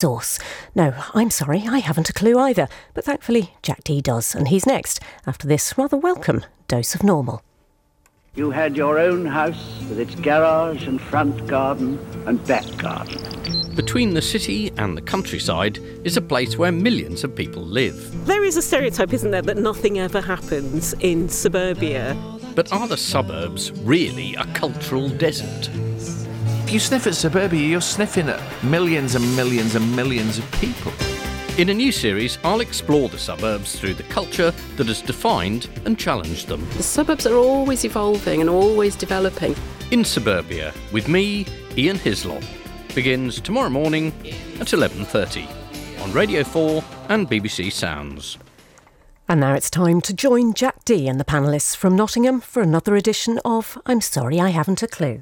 Source. No, I'm sorry, I haven't a clue either, but thankfully Jack D does, and he's next, after this rather welcome dose of normal. You had your own house with its garage and front garden and back garden. Between the city and the countryside is a place where millions of people live. There is a stereotype, isn't there, that nothing ever happens in suburbia. But are the suburbs really a cultural desert? If you sniff at suburbia, you're sniffing at millions and millions and millions of people. In a new series, I'll explore the suburbs through the culture that has defined and challenged them. The suburbs are always evolving and always developing. In Suburbia, with me, Ian Hislop, begins tomorrow morning at 11:30 on Radio 4 and BBC Sounds. And now it's time to join Jack D and the panellists from Nottingham for another edition of I'm Sorry I Haven't a Clue.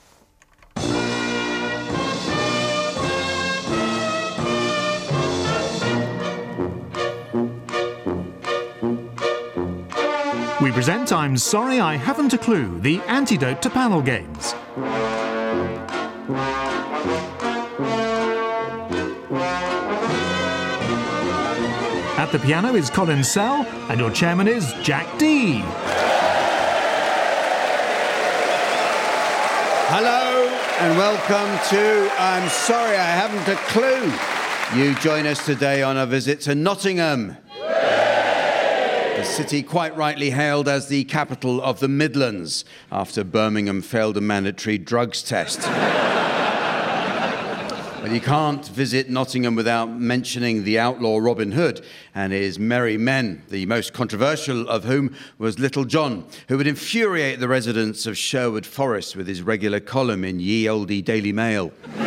We present I'm Sorry I Haven't a Clue, the antidote to panel games. At the piano is Colin Sell, and your chairman is Jack D. Hello and welcome to I'm Sorry I Haven't a Clue. You join us today on a visit to Nottingham. The city quite rightly hailed as the capital of the Midlands after Birmingham failed a mandatory drugs test. Well, you can't visit Nottingham without mentioning the outlaw Robin Hood and his merry men, the most controversial of whom was Little John, who would infuriate the residents of Sherwood Forest with his regular column in Ye Olde Daily Mail.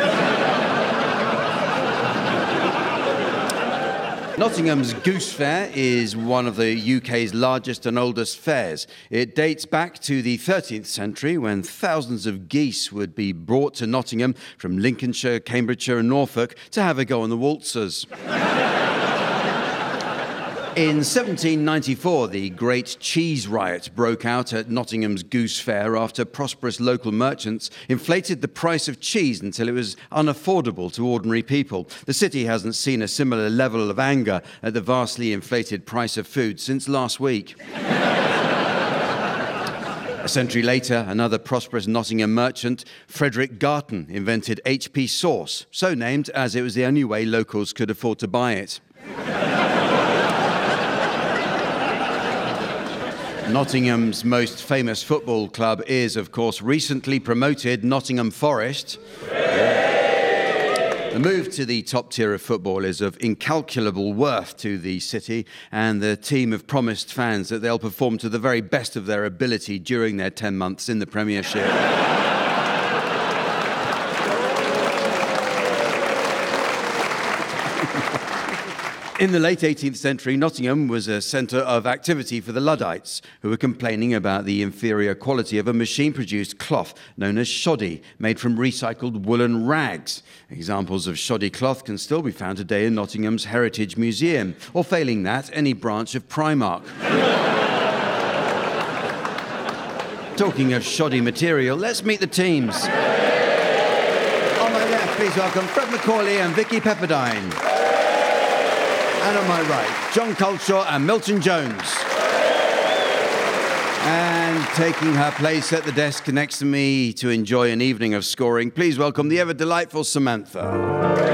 Nottingham's Goose Fair is one of the UK's largest and oldest fairs. It dates back to the 13th century when thousands of geese would be brought to Nottingham from Lincolnshire, Cambridgeshire and Norfolk to have a go on the waltzers. In 1794, the Great Cheese Riot broke out at Nottingham's Goose Fair after prosperous local merchants inflated the price of cheese until it was unaffordable to ordinary people. The city hasn't seen a similar level of anger at the vastly inflated price of food since last week. A century later, another prosperous Nottingham merchant, Frederick Garton, invented HP sauce, so named as it was the only way locals could afford to buy it. Nottingham's most famous football club is, of course, recently promoted Nottingham Forest. The move to the top tier of football is of incalculable worth to the city, and the team have promised fans that they'll perform to the very best of their ability during their 10 months in the Premiership. In the late 18th century, Nottingham was a centre of activity for the Luddites, who were complaining about the inferior quality of a machine-produced cloth known as shoddy, made from recycled woolen rags. Examples of shoddy cloth can still be found today in Nottingham's Heritage Museum, or failing that, any branch of Primark. Talking of shoddy material, let's meet the teams. On my left, please welcome Fred Macaulay and Vicky Pepperdine. And on my right, John Culshaw and Milton Jones. And taking her place at the desk next to me to enjoy an evening of scoring, please welcome the ever-delightful Samantha.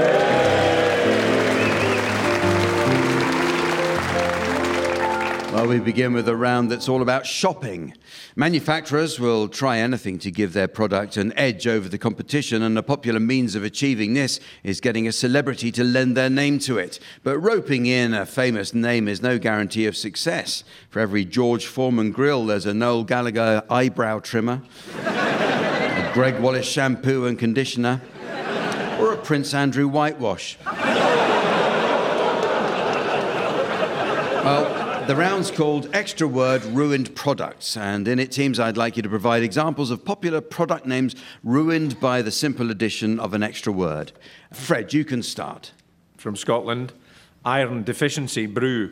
Well, we begin with a round that's all about shopping. Manufacturers will try anything to give their product an edge over the competition, and a popular means of achieving this is getting a celebrity to lend their name to it. But roping in a famous name is no guarantee of success. For every George Foreman grill, there's a Noel Gallagher eyebrow trimmer, a Greg Wallace shampoo and conditioner, or a Prince Andrew whitewash. Well, the round's called Extra Word Ruined Products, and in it, teams, I'd like you to provide examples of popular product names ruined by the simple addition of an extra word. Fred, you can start. From Scotland, iron deficiency brew.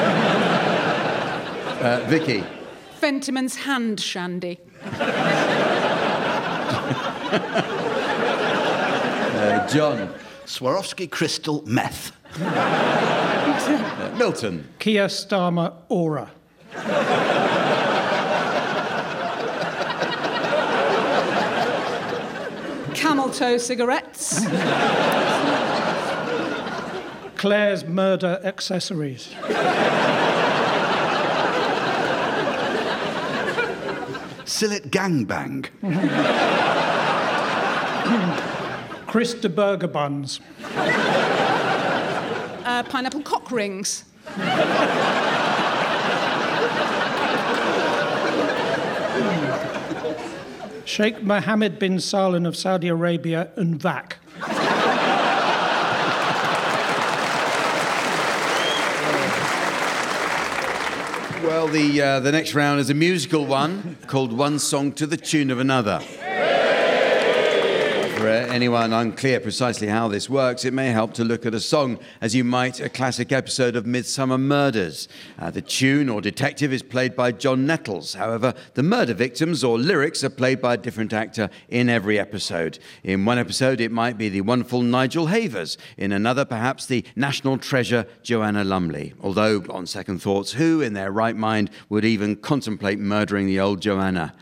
Vicky. Fentiman's hand shandy. John. Swarovski crystal meth. Milton. Kia Stama Aura. Camel toe cigarettes. Claire's Murder Accessories. Sillet Gangbang. Chris de Burger Buns. Pineapple cock rings. Sheikh Mohammed bin Salman of Saudi Arabia and VAC. Well, the next round is a musical one called One Song to the Tune of Another. For anyone unclear precisely how this works, it may help to look at a song as you might a classic episode of Midsummer Murders. The tune or detective is played by John Nettles. However, the murder victims or lyrics are played by a different actor in every episode. In one episode, it might be the wonderful Nigel Havers. In another, perhaps the national treasure Joanna Lumley. Although, on second thoughts, who in their right mind would even contemplate murdering the old Joanna?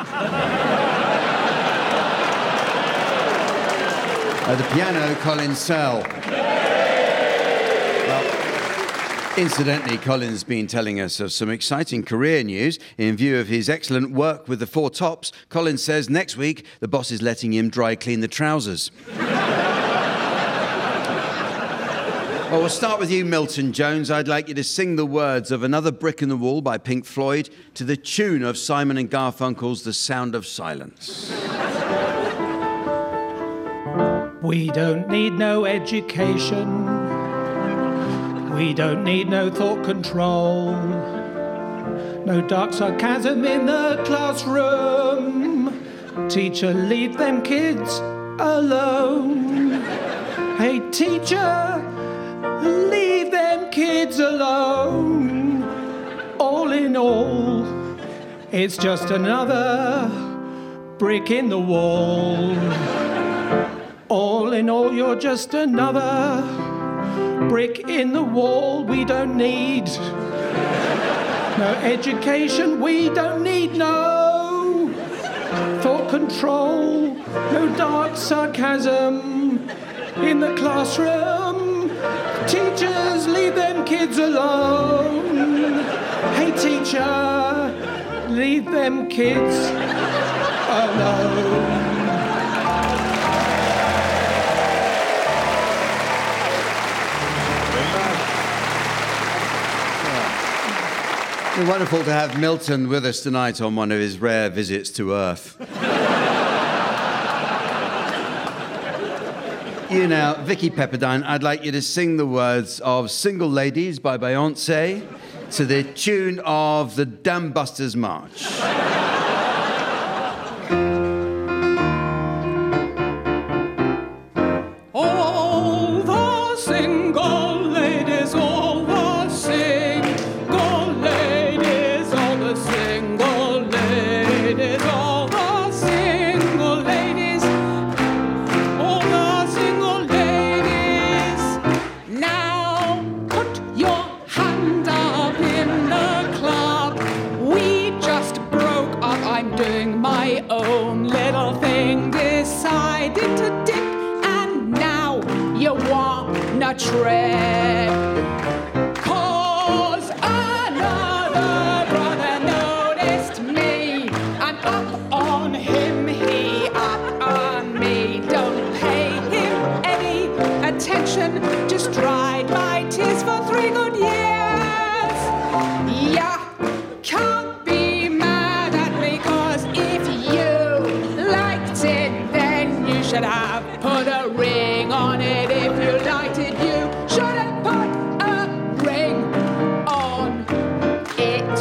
At the piano, Colin Sell. Well, incidentally, Colin's been telling us of some exciting career news. In view of his excellent work with the Four Tops, Colin says next week the boss is letting him dry clean the trousers. Well, we'll start with you, Milton Jones. I'd like you to sing the words of Another Brick in the Wall by Pink Floyd to the tune of Simon and Garfunkel's The Sound of Silence. We don't need no education. We don't need no thought control. No dark sarcasm in the classroom. Teacher, leave them kids alone. Hey, teacher, leave them kids alone. All in all, it's just another brick in the wall. All in all, you're just another brick in the wall. We don't need no education. We don't need no thought control. No dark sarcasm in the classroom. Teachers, leave them kids alone. Hey, teacher, leave them kids alone. It's wonderful to have Milton with us tonight on one of his rare visits to Earth. You now, Vicky Pepperdine, I'd like you to sing the words of Single Ladies by Beyoncé to the tune of the Dam Busters March. All the single ladies, all the single ladies, all the single ladies, all the single ladies, all the single ladies. Now put your hand up in the club. We just broke up. I'm doing my own little thing. Decided to dip. You wanna trip, 'cause another brother noticed me. I'm up on him, he up on me. Don't pay him any attention, just dried my tears for 3 good years. Yeah, can't be mad at me, 'cause if you liked it, then you should have put a ring on it. If you liked it, you should have put a ring on it.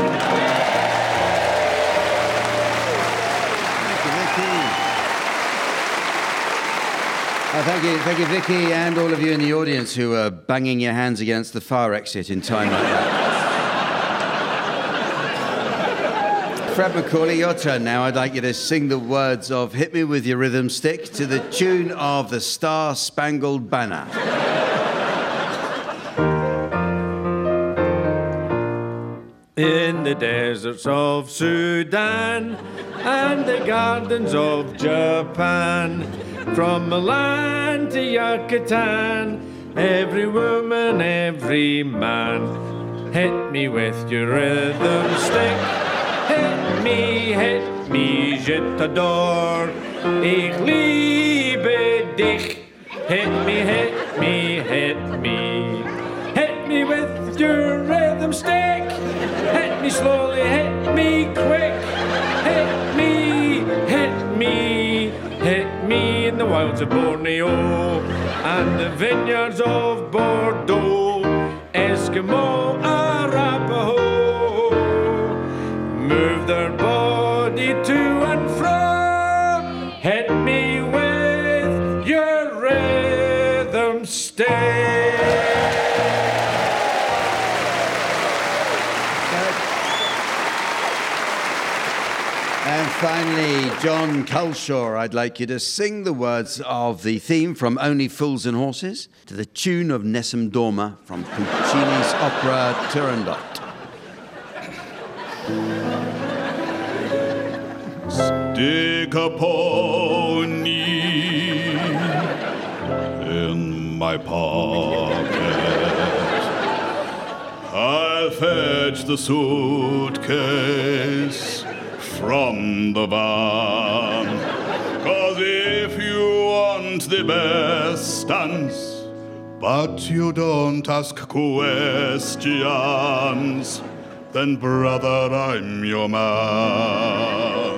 Thank you, Vicky, and all of you in the audience who are banging your hands against the fire exit in time like that. Fred McCauley, your turn now. I'd like you to sing the words of Hit Me With Your Rhythm Stick to the tune of the Star Spangled Banner. In the deserts of Sudan and the gardens of Japan, from Milan to Yucatan, every woman, every man, hit me with your rhythm stick. Hit me, je t'adore. Ich liebe dich. Hit me, hit me, hit me. Hit me with your rhythm stick. Hit me slowly, hit me quick. Hit me, hit me, hit me in the wilds of Borneo and the vineyards of Bordeaux, Eskimo, Arapaho. Move their body to and fro. Hit me with your rhythm stick. And finally, John Culshaw, I'd like you to sing the words of the theme from Only Fools and Horses to the tune of Nessun Dorma from Puccini's opera Turandot. Stick a pony in my pocket. I'll fetch the suitcase from the van. 'Cause if you want the best dance, but you don't ask questions, then brother, I'm your man.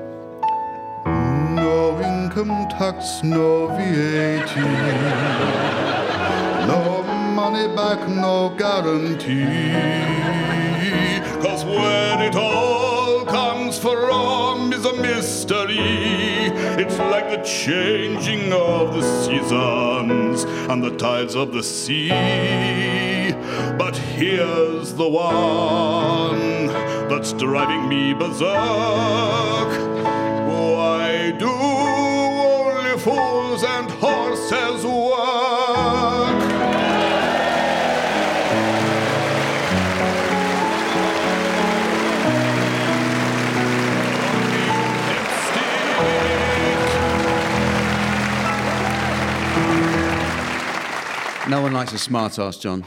No income tax, no VAT, no money back, no guarantee. 'Cause when it all comes from is a mystery. It's like the changing of the seasons and the tides of the sea. But here's the one that's driving me berserk. Why do only fools and horses work? No one likes a smart-ass, John.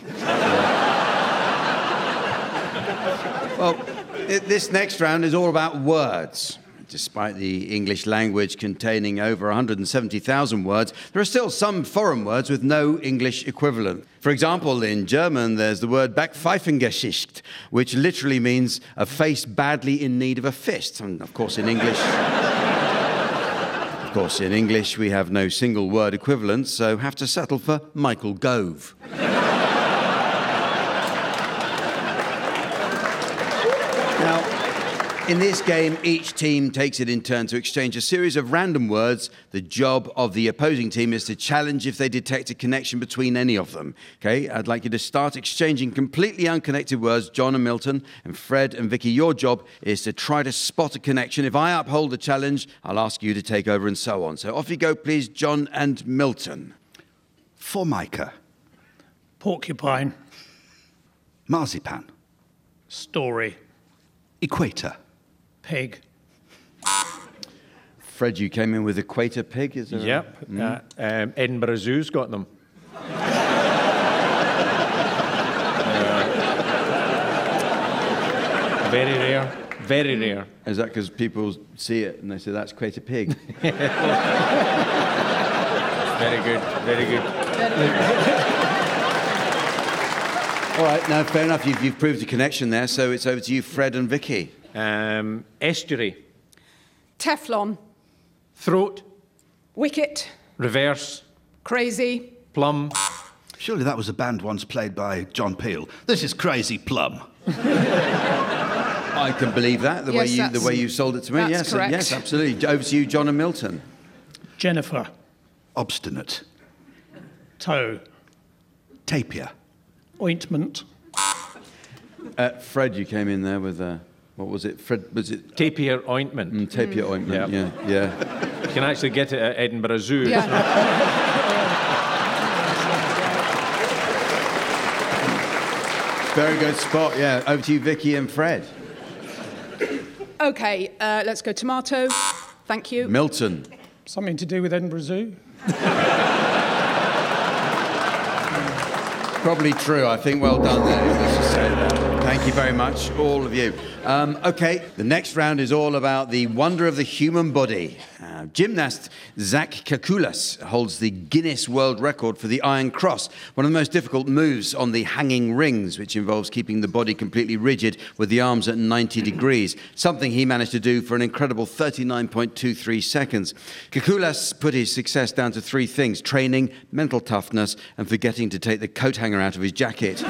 Well, this next round is all about words. Despite the English language containing over 170,000 words, there are still some foreign words with no English equivalent. For example, in German, there's the word Backpfeifengesicht, which literally means a face badly in need of a fist. And of course, in English... Of course, in English, we have no single word equivalent, so have to settle for Michael Gove. Now, in this game, each team takes it in turn to exchange a series of random words. The job of the opposing team is to challenge if they detect a connection between any of them. Okay, I'd like you to start exchanging completely unconnected words, John and Milton, and Fred and Vicky. Your job is to try to spot a connection. If I uphold the challenge, I'll ask you to take over and so on. So off you go, please, John and Milton. Formica. Porcupine. Marzipan. Story. Equator. Pig. Fred, you came in with equator pig, is it? Yep. Edinburgh Zoo's got them. Very rare. Very rare. Is that because people see it and they say, that's quite a pig? Very good. Very good. All right, now, fair enough. You've proved a connection there, so it's over to you, Fred and Vicky. Estuary. Teflon. Throat. Wicket. Reverse. Crazy. Plum. Surely that was a band once played by John Peel. This is Crazy Plum. I can believe that, the way you sold it to me. That's correct. Yes, absolutely. Over to you, John and Milton. Jennifer. Obstinate. Toe. Tapir. Ointment. Fred, you came in there with What was it? Fred, was it? Tapir ointment. Tapir ointment, yeah. You can actually get it at Edinburgh Zoo. Yeah. Very good spot, yeah. Over to you, Vicky and Fred. OK, let's go tomato. Thank you. Milton. Something to do with Edinburgh Zoo? Probably true, I think. Well done there. Let's just say that. Thank you very much, all of you. OK, the next round is all about the wonder of the human body. Gymnast Zach Kakoulas holds the Guinness World Record for the Iron Cross, one of the most difficult moves on the hanging rings, which involves keeping the body completely rigid with the arms at 90 degrees, something he managed to do for an incredible 39.23 seconds. Kakoulas put his success down to three things: training, mental toughness, and forgetting to take the coat hanger out of his jacket.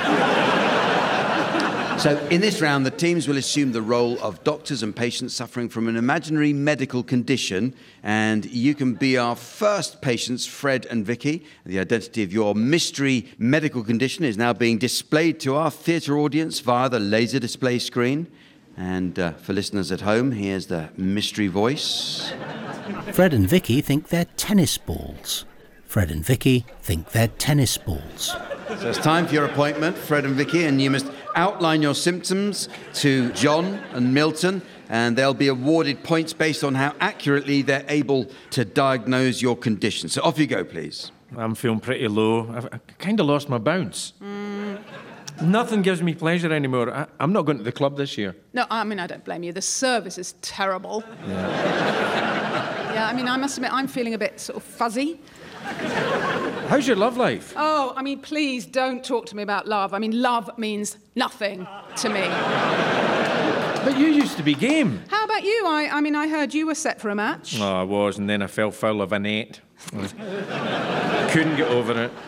So in this round, the teams will assume the role of doctors and patients suffering from an imaginary medical condition. And you can be our first patients, Fred and Vicky. The identity of your mystery medical condition is now being displayed to our theatre audience via the laser display screen. And for listeners at home, here's the mystery voice. Fred and Vicky think they're tennis balls. Fred and Vicky think they're tennis balls. So it's time for your appointment, Fred and Vicky, and you must outline your symptoms to John and Milton, and they'll be awarded points based on how accurately they're able to diagnose your condition. So off you go, please. I'm feeling pretty low. I've kind of lost my bounce. Nothing gives me pleasure anymore. I'm not going to the club this year. No, I mean, I don't blame you. The service is terrible. Yeah, I mean, I must admit, I'm feeling a bit sort of fuzzy. How's your love life? Oh, I mean, please don't talk to me about love. I mean, love means nothing to me. But you used to be game. How about you? I mean, I heard you were set for a match. Oh, I was, and then I fell foul of a net. Couldn't get over it.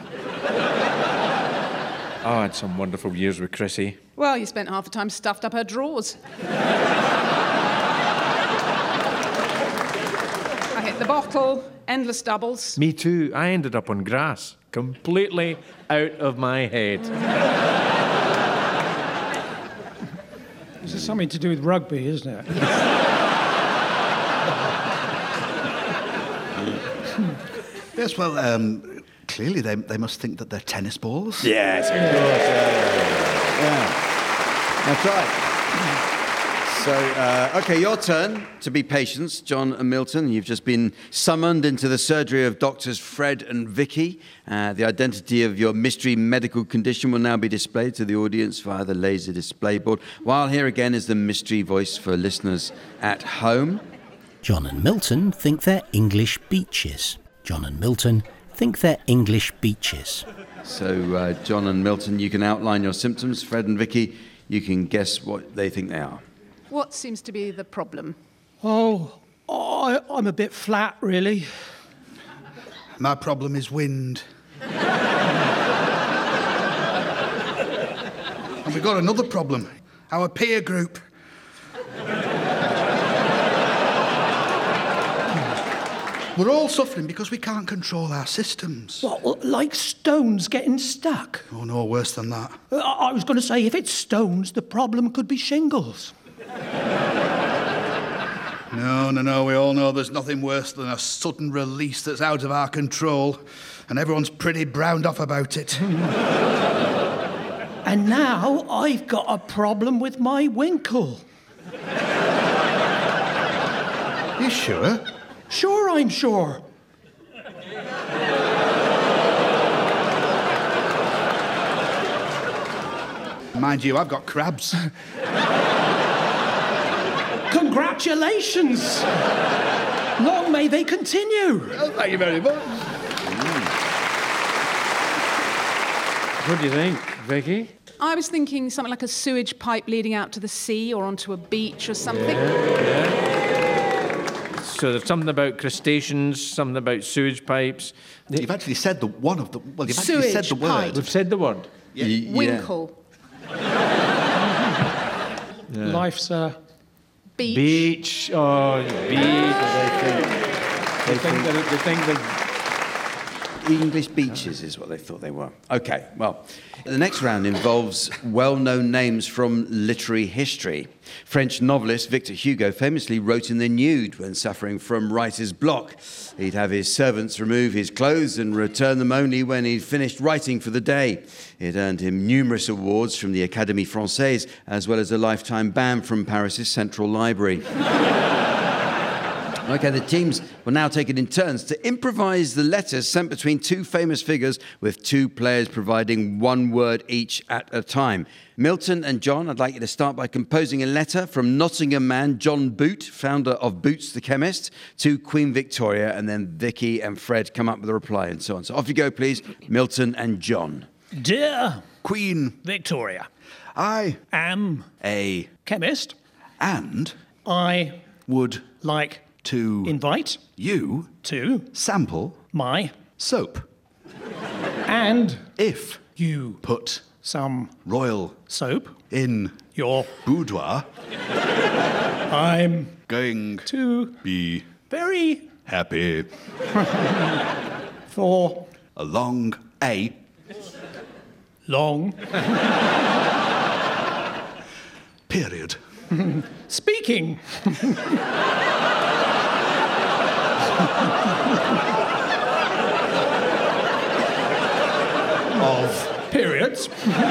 Oh, I had some wonderful years with Chrissy. Well, you spent half the time stuffed up her drawers. I hit the bottle, endless doubles. Me too. I ended up on grass, completely out of my head. This is something to do with rugby, isn't it? Yes, well, clearly they must think that they're tennis balls. Yes, of course. Yeah. That's right. So, OK, your turn to be patients, John and Milton. You've just been summoned into the surgery of doctors Fred and Vicky. The identity of your mystery medical condition will now be displayed to the audience via the laser display board. While here again is the mystery voice for listeners at home. John and Milton think they're English beaches. John and Milton think they're English beaches. So, John and Milton, you can outline your symptoms. Fred and Vicky, you can guess what they think they are. What seems to be the problem? Oh, I'm a bit flat, really. My problem is wind. And we've got another problem. Our peer group. We're all suffering because we can't control our systems. What, like stones getting stuck? Oh, no, worse than that. I was going to say, if it's stones, the problem could be shingles. No, we all know there's nothing worse than a sudden release that's out of our control, and everyone's pretty browned off about it. And now I've got a problem with my winkle. You sure? Sure, I'm sure. Mind you, I've got crabs. Congratulations! Long may they continue. Oh, thank you very much. What do you think, Vicky? I was thinking something like a sewage pipe leading out to the sea or onto a beach or something. Yeah. So there's something about crustaceans, something about sewage pipes. You've actually said the one of the... Well, you've actually Sewage said the pipe. word. We've said the word. Yeah. Winkle. Life's a... Beach. Beach. Oh, beach. They think that English beaches is what they thought they were. OK, well, the next round involves well-known names from literary history. French novelist Victor Hugo famously wrote in the nude when suffering from writer's block. He'd have his servants remove his clothes and return them only when he'd finished writing for the day. It earned him numerous awards from the Académie Française, as well as a lifetime ban from Paris's Central Library. OK, the teams will now take it in turns to improvise the letters sent between two famous figures, with two players providing one word each at a time. Milton and John, I'd like you to start by composing a letter from Nottingham man John Boot, founder of Boots the Chemist, to Queen Victoria, and then Vicky and Fred come up with a reply and so on. So off you go, please, Milton and John. Dear Queen Victoria, I am a chemist, and I would like to invite you to sample my soap. And if you put some royal soap in your boudoir, I'm going to be very happy for along a long period. Speaking of periods,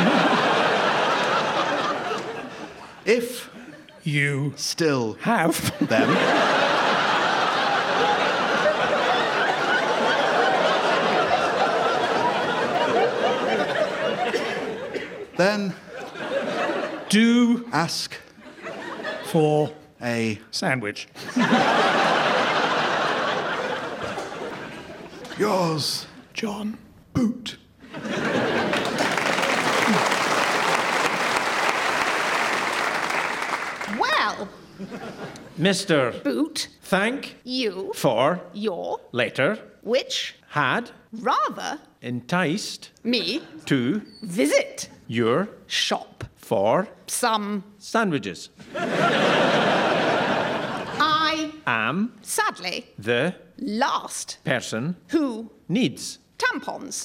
if you still have them, then do ask for a sandwich. Yours, John Boot. Well, Mr. Boot, Thank you, for your, later which, had rather, enticed me, to visit, your shop, for some, sandwiches. I, Am sadly, the last, person who, needs. tampons,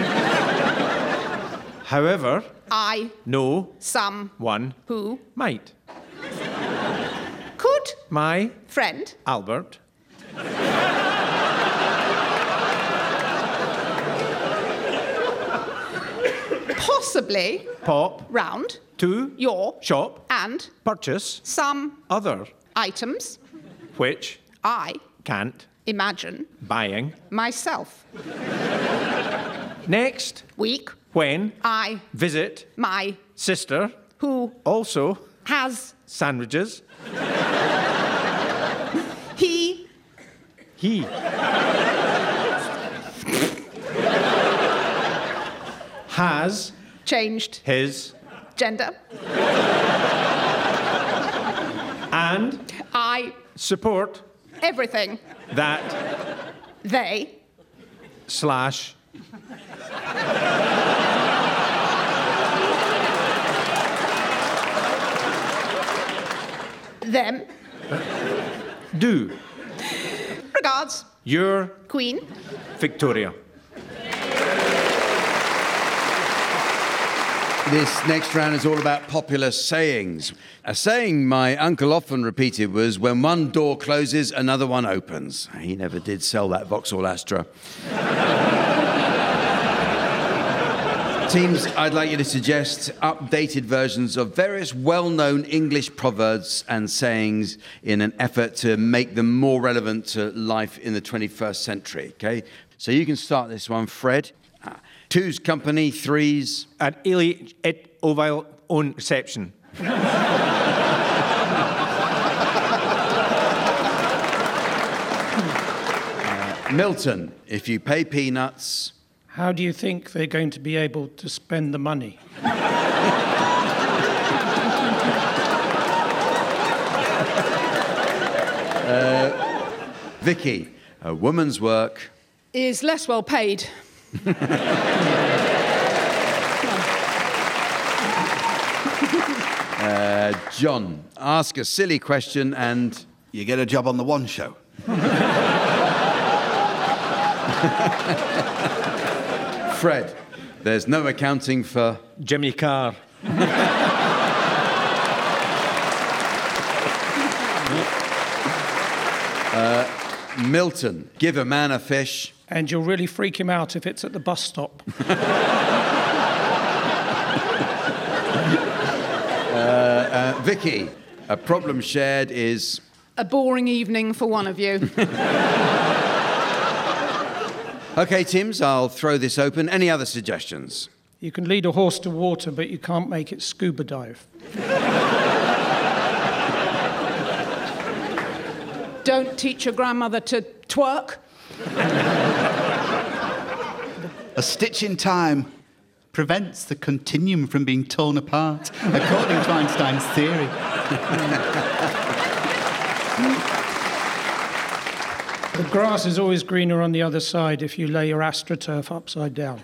However, I, no some, one who, might. could, My friend, Albert possibly, pop round, to your, shop and, purchase some, other items, which I, can't imagine, buying. myself, Next week, when I, visit my, sister who, also has, sandwiches. he, has changed, his gender, and I, support everything, that they, slash them, do. regards, Your Queen, Victoria. This next round is all about popular sayings. A saying my uncle often repeated was, when one door closes, another one opens. He never did sell that Vauxhall Astra. Teams, I'd like you to suggest updated versions of various well-known English proverbs and sayings in an effort to make them more relevant to life in the 21st century, okay? So you can start this one, Fred. Two's company, three's... At Ely et Ovile on reception. Milton, if you pay peanuts... How do you think they're going to be able to spend the money? Vicky, a woman's work... Is less well paid. John, ask a silly question and... You get a job on the One Show. Fred, there's no accounting for... Jimmy Carr. Milton, give a man a fish. And you'll really freak him out if it's at the bus stop. Vicky, a problem shared is... A boring evening for one of you. OK, Tims, I'll throw this open. Any other suggestions? You can lead a horse to water, but you can't make it scuba dive. Don't teach your grandmother to twerk. A stitch in time prevents the continuum from being torn apart, according to Einstein's theory. The grass is always greener on the other side if you lay your astroturf upside down.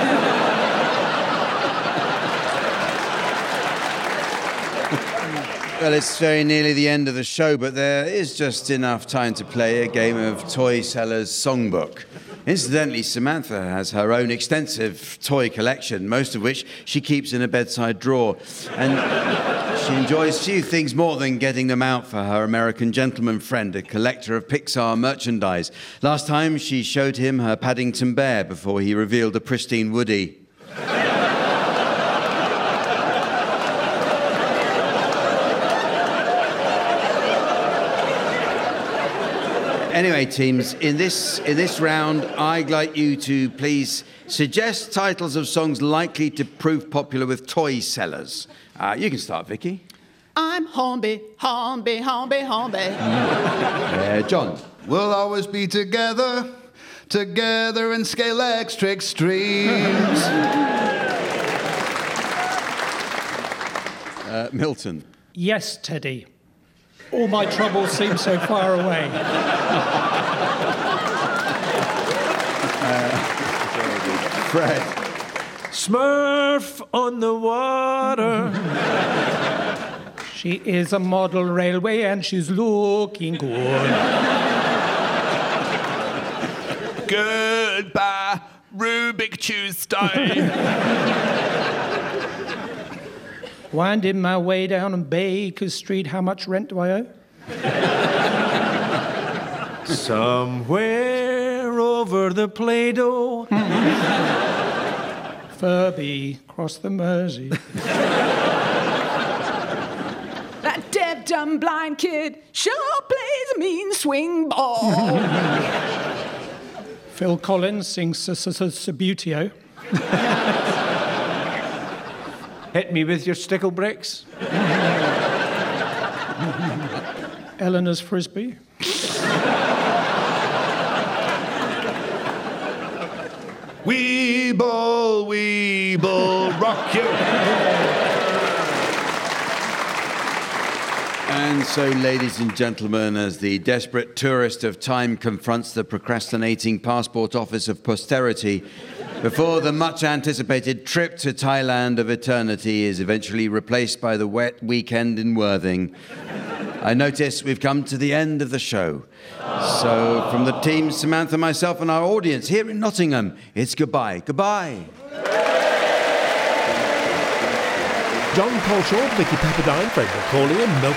Well, it's very nearly the end of the show, but there is just enough time to play a game of Toy Seller's Songbook. Incidentally, Samantha has her own extensive toy collection, most of which she keeps in a bedside drawer. And she enjoys few things more than getting them out for her American gentleman friend, a collector of Pixar merchandise. Last time, she showed him her Paddington Bear before he revealed a pristine Woody. Anyway, teams, in this round, I'd like you to please suggest titles of songs likely to prove popular with toy sellers. You can start, Vicky. I'm Hornby, Hornby, Hornby, Hornby. John. We'll always be together, together and scale electric streams. Milton. Yes, Teddy. All my troubles seem so far away. Fred. Smurf on the water. She is a model railway and she's looking good. Goodbye, Rubik Tuesday. Winding my way down on Baker Street, how much rent do I owe? Somewhere over the Play-Doh. Furby, cross the Mersey. That deaf, dumb, blind kid sure plays a mean swing ball. Phil Collins sings Subutio. Hit me with your stickle bricks. Eleanor's Frisbee. Weeble, rock you. And so, ladies and gentlemen, as the desperate tourist of time confronts the procrastinating passport office of posterity, before the much-anticipated trip to Thailand of eternity is eventually replaced by the wet weekend in Worthing, I notice we've come to the end of the show. So, from the team, Samantha, myself, and our audience here in Nottingham, it's goodbye. Goodbye. John Colshaw, Vicky Pepperdine, Fred McCauley and Milton